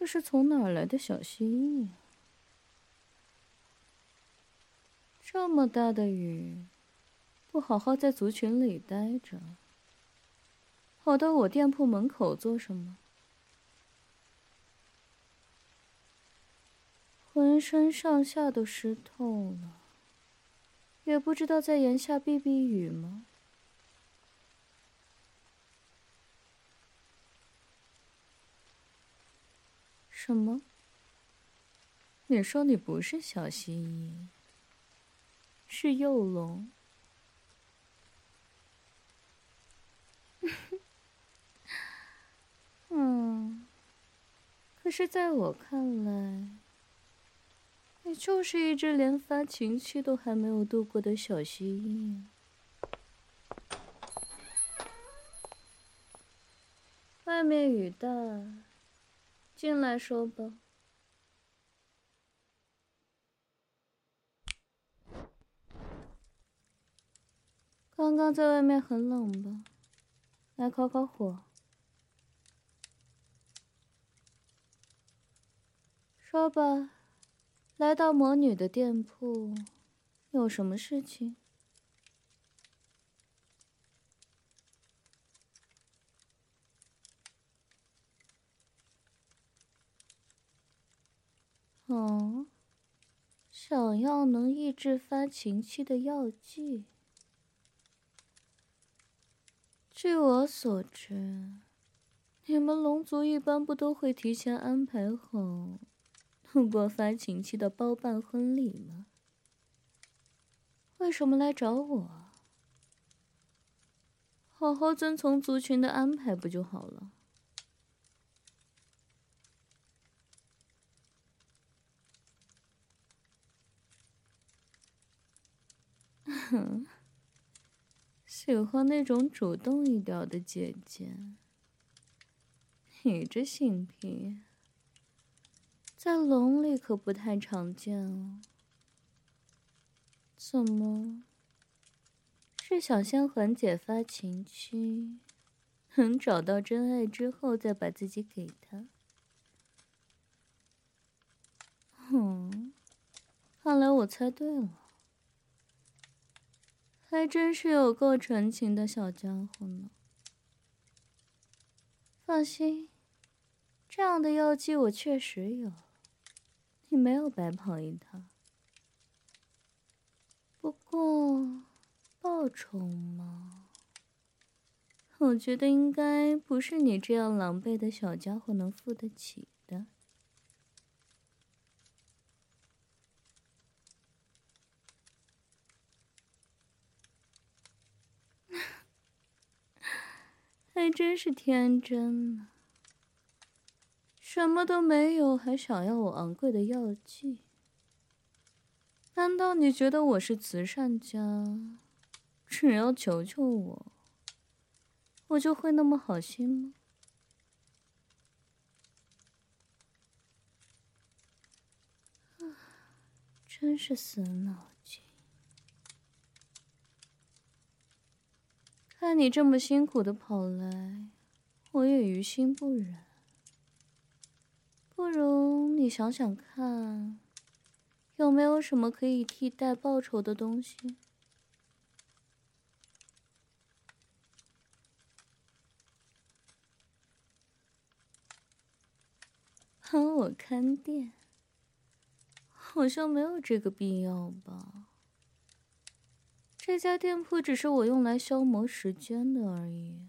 这是从哪儿来的小蜥蜴啊？这么大的雨，不好好在族群里待着，跑到我店铺门口做什么？浑身上下都湿透了，也不知道在檐下避避雨吗？什么？你说你不是小蜥蜴，是幼龙？可是在我看来，你就是一只连发情期都还没有度过的小蜥蜴。外面雨大，进来说吧。刚刚在外面很冷吧？来烤烤火。说吧，来到魔女的店铺，有什么事情？哦，想要能抑制发情期的药剂。据我所知，你们龙族一般不都会提前安排好度过发情期的包办婚礼吗？为什么来找我？好好遵从族群的安排不就好了？哼，喜欢那种主动一点的姐姐。你这性癖，在龙里可不太常见哦。怎么？是想先缓解发情期，等找到真爱之后再把自己给他？看来我猜对了，还真是有够纯情的小家伙呢。放心，这样的药剂我确实有，你没有白跑一趟。不过，报酬嘛，我觉得应该不是你这样狼狈的小家伙能付得起的。还真是天真呢，什么都没有，还想要我昂贵的药剂？难道你觉得我是慈善家，只要求求我，我就会那么好心吗？真是死脑筋！看你这么辛苦的跑来，我也于心不忍。不如你想想看，有没有什么可以替代报酬的东西？帮我看店？好像没有这个必要吧。这家店铺只是我用来消磨时间的而已。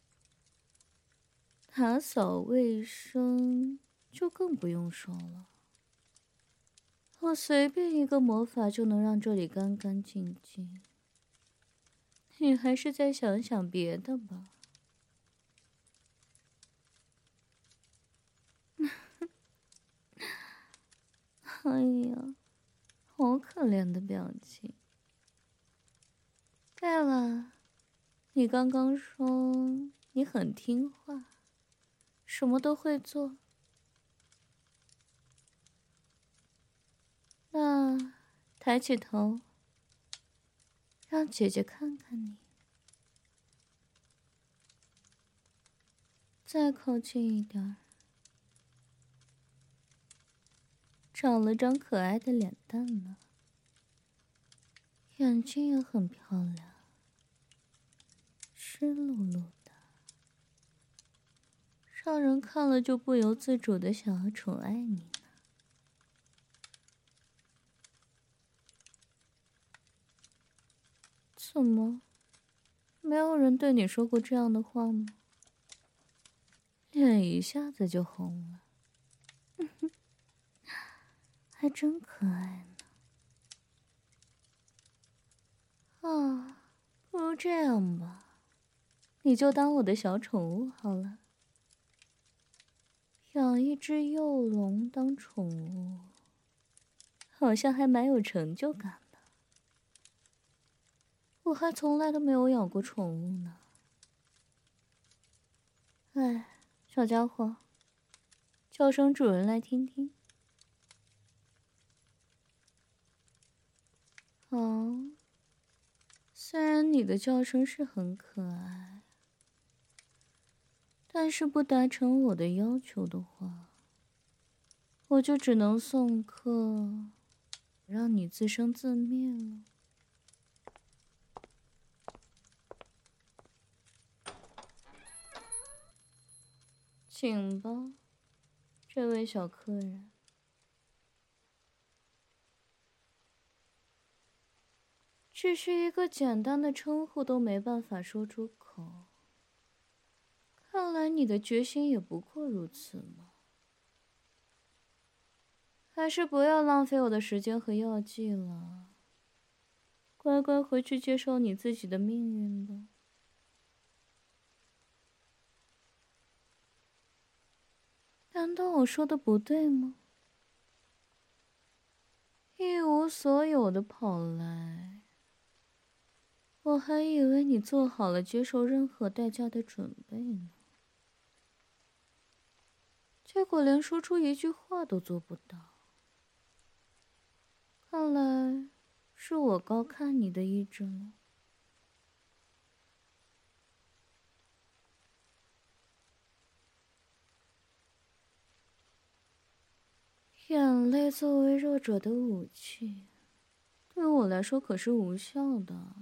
打扫卫生就更不用说了，我随便一个魔法就能让这里干干净净。你还是再想想别的吧。哎呀，好可怜的表情。对了，你刚刚说你很听话，什么都会做。那抬起头，让姐姐看看你。再靠近一点儿。 长了张可爱的脸蛋呢，眼睛也很漂亮，湿漉漉的，让人看了就不由自主的想要宠爱你呢。怎么，没有人对你说过这样的话吗？脸一下子就红了，还真可爱呢。啊，不如这样吧，你就当我的小宠物好了。养一只幼龙当宠物，好像还蛮有成就感的。我还从来都没有养过宠物呢。哎，小家伙，叫声主人来听听。哦，虽然你的叫声是很可爱，但是不达成我的要求的话，我就只能送客，让你自生自灭了。请吧，这位小客人。只是一个简单的称呼都没办法说出口，看来你的决心也不过如此嘛。还是不要浪费我的时间和药剂了，乖乖回去接受你自己的命运吧。难道我说的不对吗？一无所有的跑来，我还以为你做好了接受任何代价的准备呢，结果连说出一句话都做不到。看来是我高看你的意志了。眼泪作为弱者的武器，对我来说可是无效的。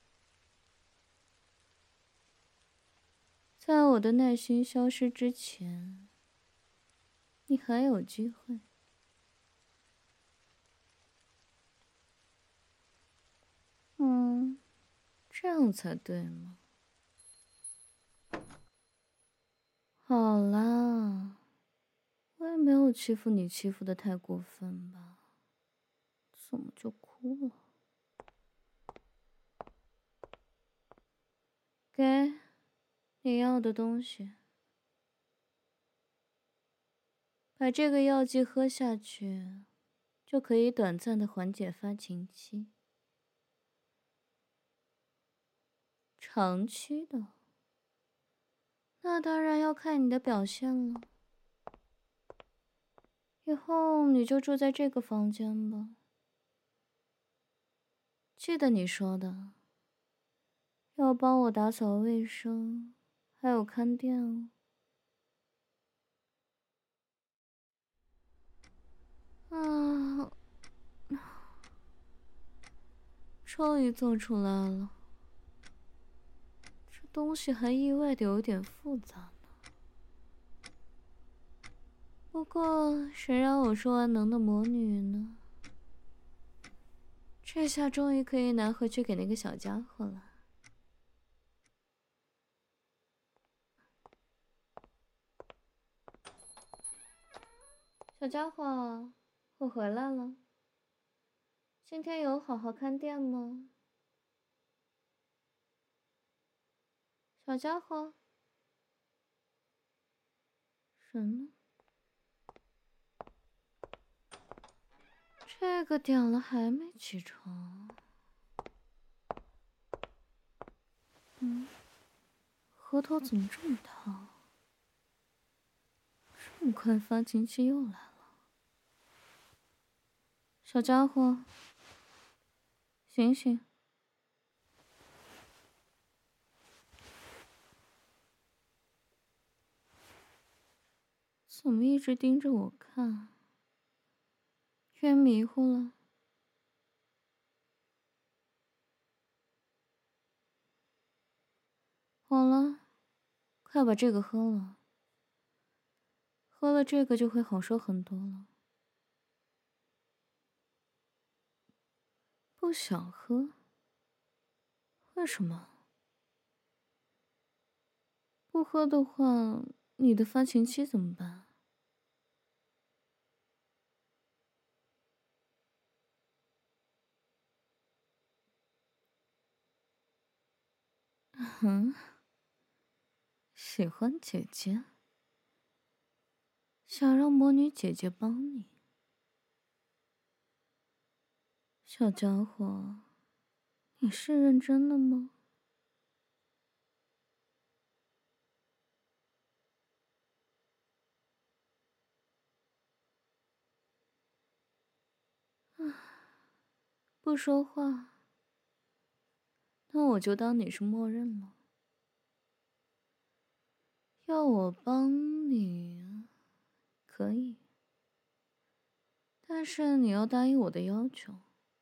在我的耐心消失之前，你还有机会。这样才对嘛。好啦，我也没有欺负你欺负的太过分吧？怎么就哭了？给，你要的东西。把这个药剂喝下去，就可以短暂的缓解发情期。长期的，那当然要看你的表现了。以后你就住在这个房间吧。记得你说的，要帮我打扫卫生，还有看店哦。啊，终于做出来了。这东西还意外的有点复杂呢。不过谁让我是万能的魔女呢？这下终于可以拿回去给那个小家伙了。小家伙，我回来了。今天有好好看店吗？小家伙，人呢？这个点了还没起床。额头怎么这么烫？这么快发情期又来了。小家伙，醒醒！怎么一直盯着我看？ 晕迷糊了。好了，快把这个喝了。喝了这个就会好受很多了。不想喝？为什么？不喝的话，你的发情期怎么办？嗯，喜欢姐姐，想让魔女姐姐帮你。小家伙，你是认真的吗？不说话，那我就当你是默认了。要我帮你，可以，但是你要答应我的要求。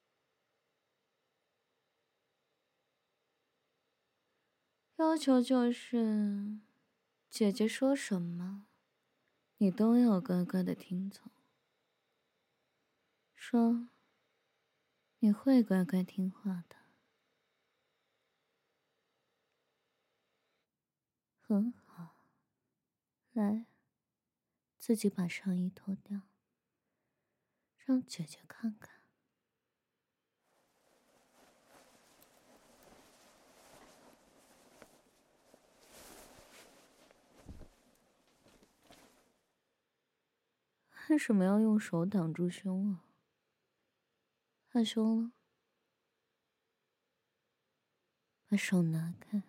要求就是，姐姐说什么，你都要乖乖的听从。说，你会乖乖听话的。很好，来，自己把上衣脱掉，让姐姐看看。为什么要用手挡住胸啊？害羞了？把手拿开。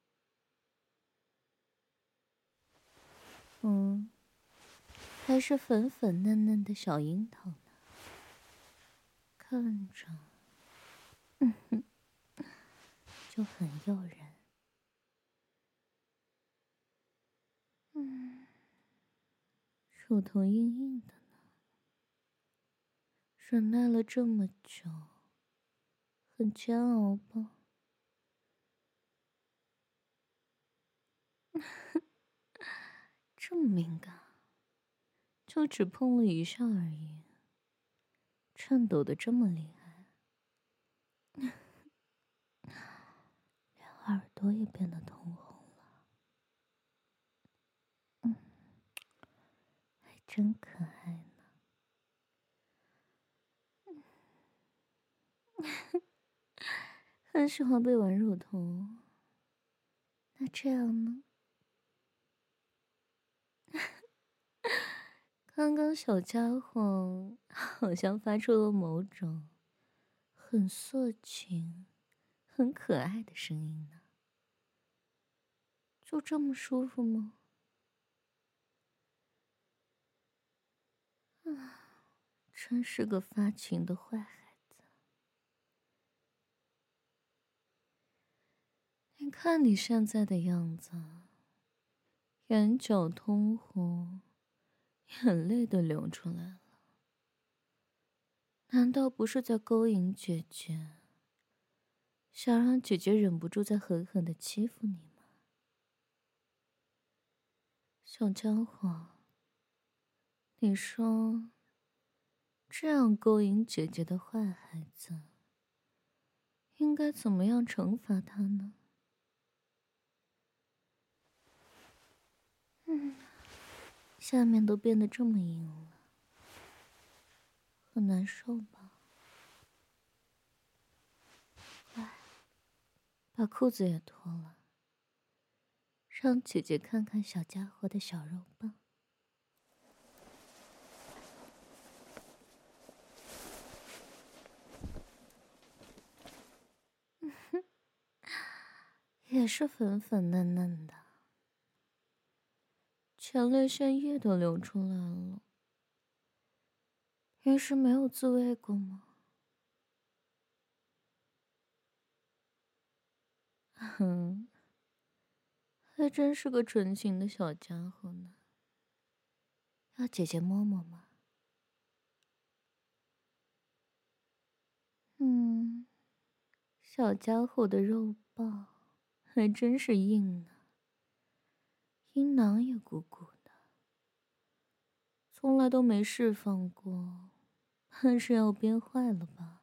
还是粉粉嫩嫩的小樱桃呢，看着，就很诱人。乳头硬硬的呢，忍耐了这么久，很煎熬吧？这么敏感，就只碰了一下而已，颤抖的这么厉害，连耳朵也变得通红了。还真可爱呢。很喜欢被玩乳头，那这样呢？刚刚小家伙好像发出了某种很色情、很可爱的声音呢。就这么舒服吗？真是个发情的坏孩子。你看你现在的样子，眼角通红，眼泪都流出来了。难道不是在勾引姐姐，想让姐姐忍不住再狠狠的欺负你吗？小家伙，你说，这样勾引姐姐的坏孩子，应该怎么样惩罚他呢？下面都变得这么硬了，很难受吧？快，把裤子也脱了，让姐姐看看小家伙的小肉棒。也是粉粉嫩嫩的，前列腺液都流出来了。平时没有自慰过吗？还真是个纯情的小家伙呢。要姐姐摸摸吗？ 小家伙的肉棒还真是硬呢，阴囊也鼓鼓的，从来都没释放过，怕是要憋坏了吧？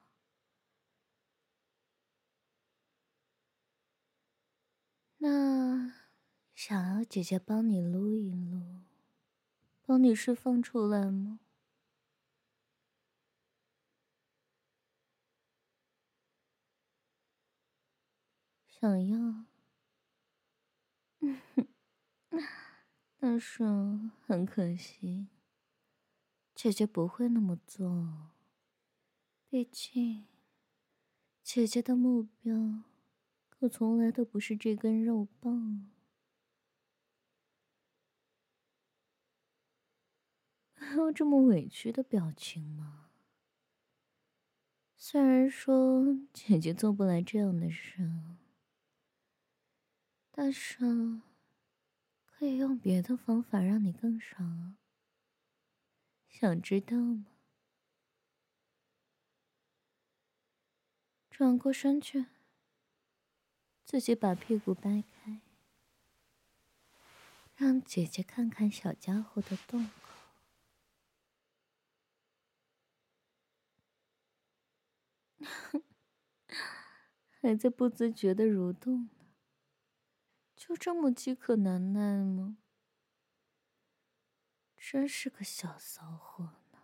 那想要姐姐帮你撸一撸，帮你释放出来吗？想要。但是很可惜，姐姐不会那么做。毕竟，姐姐的目标可从来都不是这根肉棒。还有这么委屈的表情吗？虽然说姐姐做不来这样的事，但是可以用别的方法让你更爽啊。想知道吗？转过身去，自己把屁股掰开，让姐姐看看小家伙的洞口，还在不自觉地蠕动呢。就这么饥渴难耐吗？真是个小骚货呢。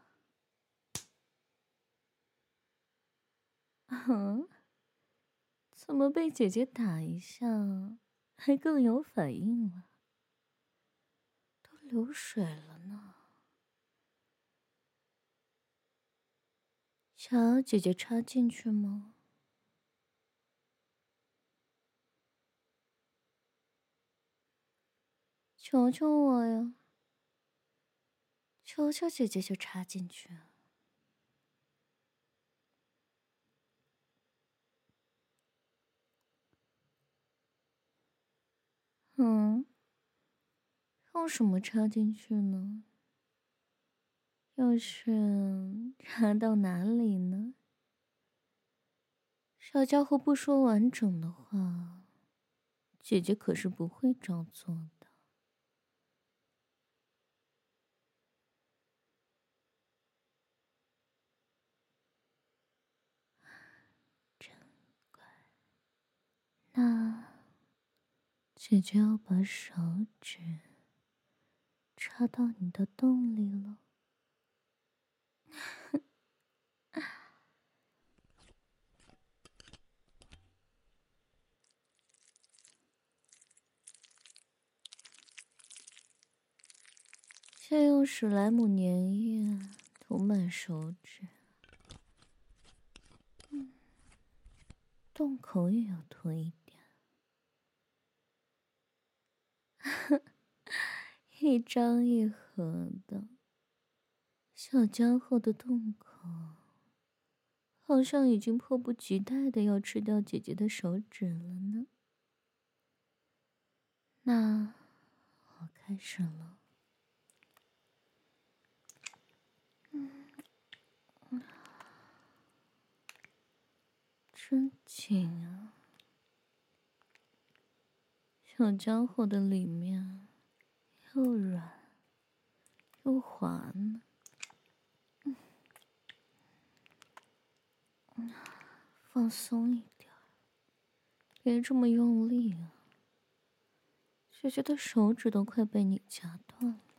啊？怎么被姐姐打一下，还更有反应了？都流水了呢。想要姐姐插进去吗？求求我呀！求求姐姐就插进去。用什么插进去呢？要是插到哪里呢？小家伙不说完整的话，姐姐可是不会照做的。真乖。那姐姐要把手指插到你的洞里了。先用史莱姆粘液涂满手指，洞口也要涂一点。一张一合的，小家伙的洞口好像已经迫不及待的要吃掉姐姐的手指了呢。那我开始了。真紧啊！小家伙的里面又软又滑呢。放松一点，别这么用力啊！姐姐的手指都快被你夹断了。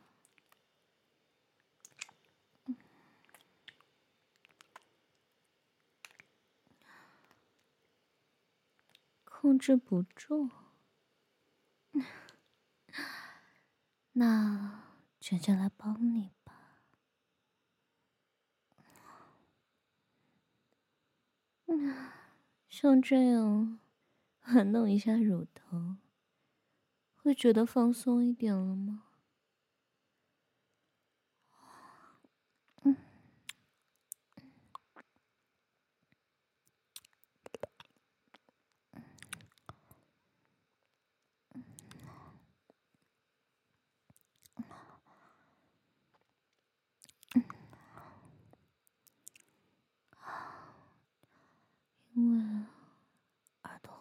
控制不住。那姐姐来帮你吧。像这样玩弄一下乳头，会觉得放松一点了吗？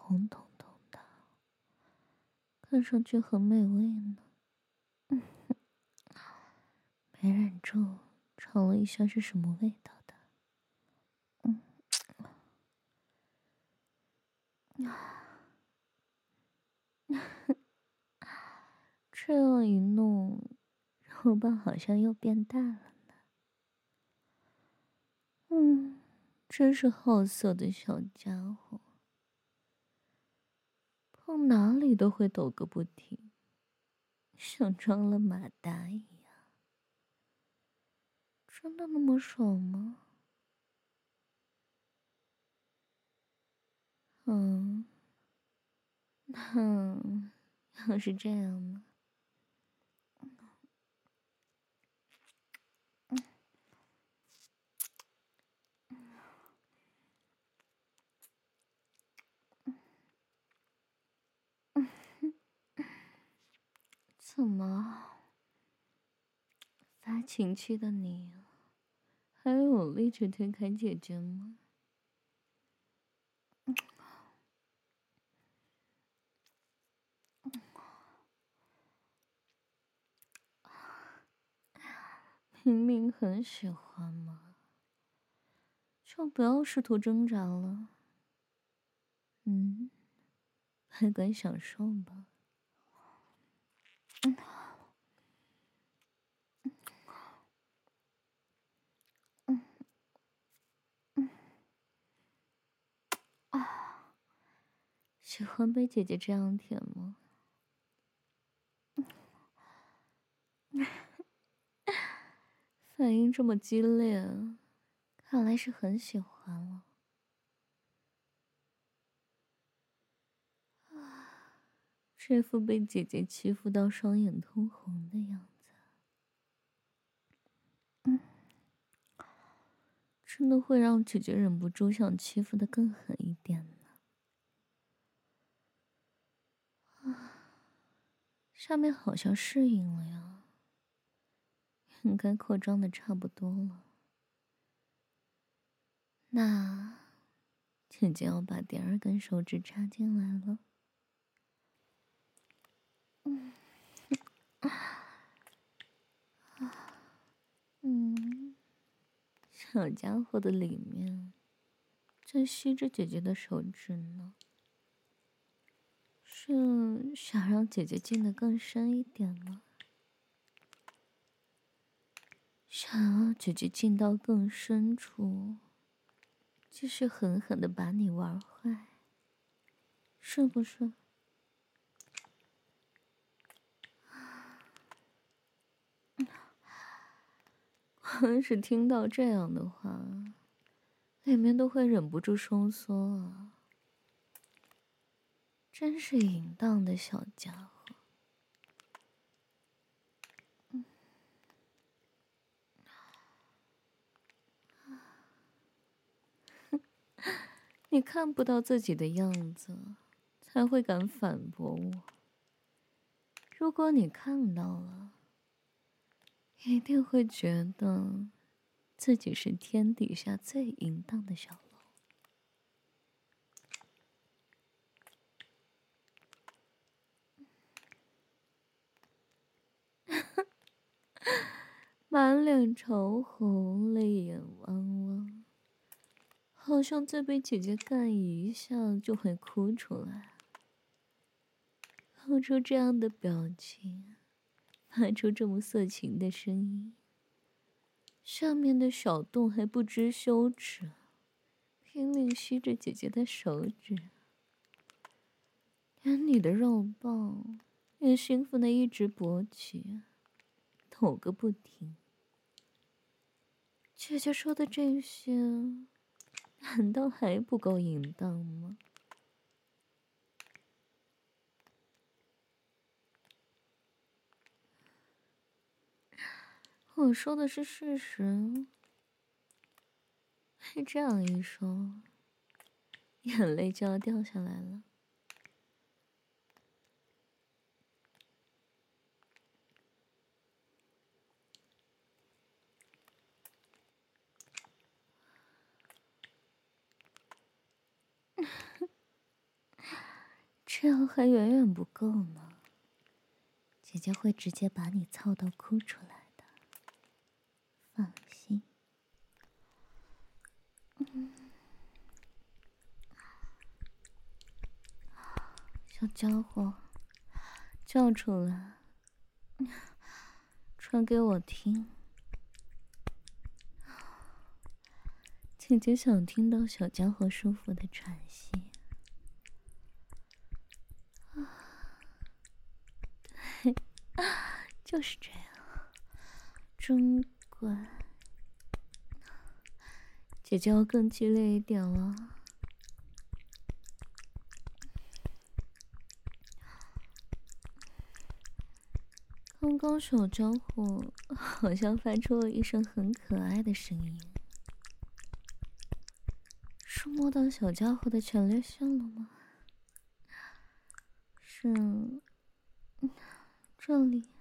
红彤彤的，看上去很美味呢。没忍住，尝了一下是什么味道的。这样一弄，肉棒好像又变大了呢。真是好色的小家伙，碰哪里都会抖个不停，像装了马达一样。真的那么爽吗？要是这样呢？怎么，发情期的你还有力气推开姐姐吗？明明很喜欢嘛，就不要试图挣扎了。还敢享受吧。喜欢被姐姐这样舔吗？反应这么激烈，看来是很喜欢了。这副被姐姐欺负到双眼通红的样子，真的会让姐姐忍不住想欺负的更狠一点呢。下面好像适应了呀，应该扩张的差不多了。那姐姐要把第二根手指插进来了。小家伙的里面在吸着姐姐的手指呢，是想让姐姐进得更深一点吗？想要姐姐进到更深处，继续狠狠地把你玩坏，是不是？光是听到这样的话，里面都会忍不住收缩啊！真是淫荡的小家伙。你看不到自己的样子，才会敢反驳我。如果你看到了，一定会觉得自己是天底下最淫荡的小龙。满脸潮红，泪眼汪汪，好像再被姐姐干一下就会哭出来，露出这样的表情，发出这么色情的声音，上面的小洞还不知羞耻，拼命吸着姐姐的手指，连你的肉棒也兴奋的一直勃起，抖个不停。姐姐说的这些，难道还不够淫荡吗？我说的是事实。被这样一说，眼泪就要掉下来了。 这样还远远不够呢。姐姐会直接把你操到哭出来的，放心。小家伙，叫出来，传给我听。姐姐想听到小家伙舒服的喘息。对，就是这样，真乖。姐姐要更激烈一点了。刚刚小家伙好像发出了一声很可爱的声音，是摸到小家伙的前列腺了吗？是，这里。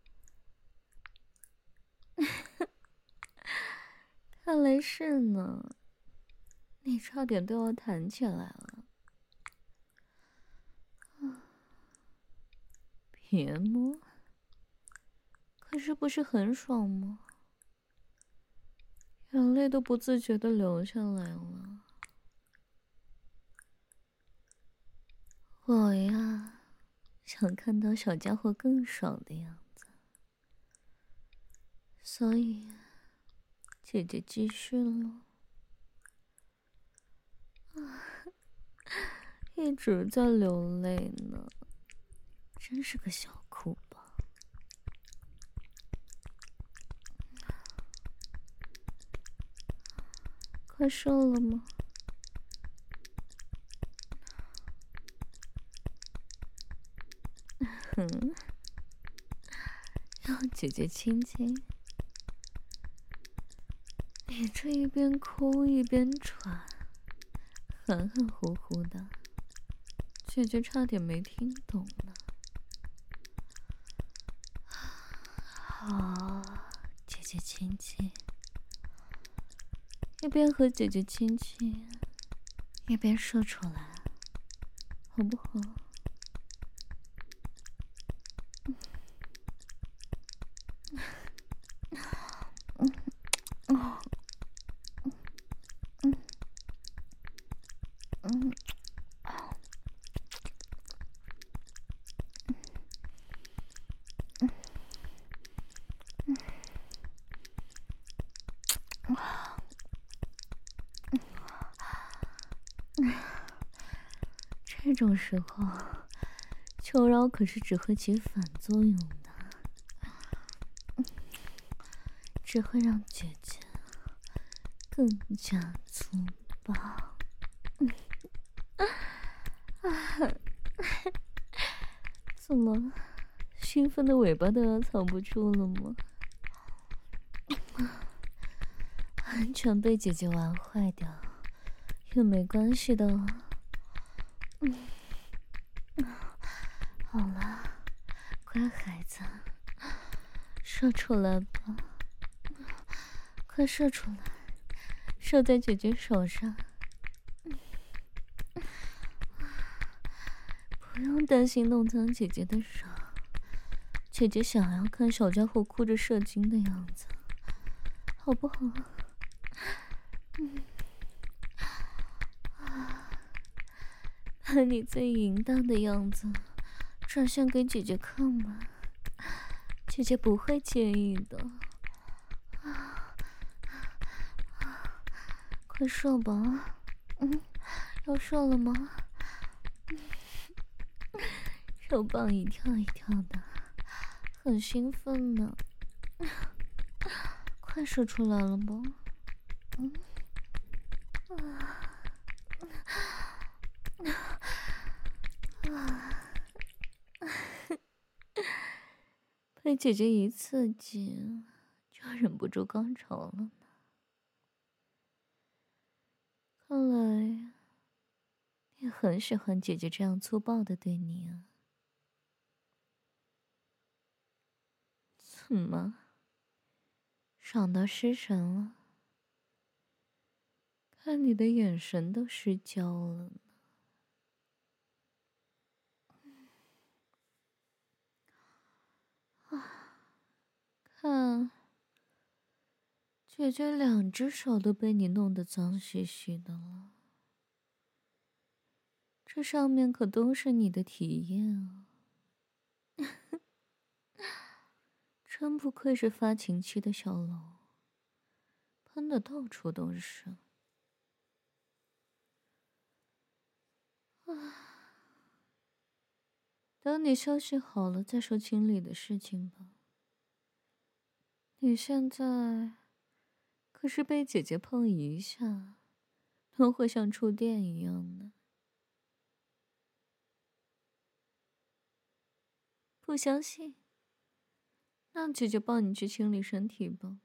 看来是呢，你差点都要弹起来了。别摸，可是不是很爽吗？眼泪都不自觉地流下来了。我呀，想看到小家伙更爽的样子，所以姐姐继续了。一直在流泪呢，真是个小哭包。快射了吗？让姐姐亲亲。你这一边哭一边喘，含含糊糊的，姐姐差点没听懂呢。好，姐姐亲亲。一边和姐姐亲亲，一边射出来，好不好？这种时候，求饶可是只会起反作用的，只会让姐姐更加粗暴。怎么，兴奋的尾巴都要藏不住了吗？完全被姐姐玩坏掉也没关系的。好了，乖孩子，射出来吧，快射出来，射在姐姐手上。不用担心弄脏姐姐的手，姐姐想要看小家伙哭着射精的样子，好不好？把你最淫荡的样子展现给姐姐看嘛，姐姐不会介意的。快射吧，要射了吗？手棒一跳一跳的，很兴奋呢。快射出来了吗？被姐姐一刺激，就忍不住高潮了呢。看来你很喜欢姐姐这样粗暴的对你啊。怎么，爽到失神了？看你的眼神都失焦了呢。 看，姐姐两只手都被你弄得脏兮兮的了，这上面可都是你的体液啊！真不愧是发情期的小龙，喷的到处都是。等你休息好了再说清理的事情吧。你现在可是被姐姐碰一下，都会像触电一样的。不相信？那姐姐帮你去清理身体吧。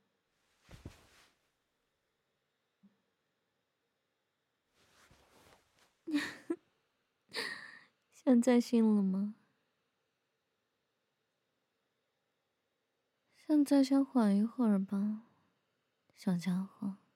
现在信了吗？现在先缓一会儿吧，小家伙。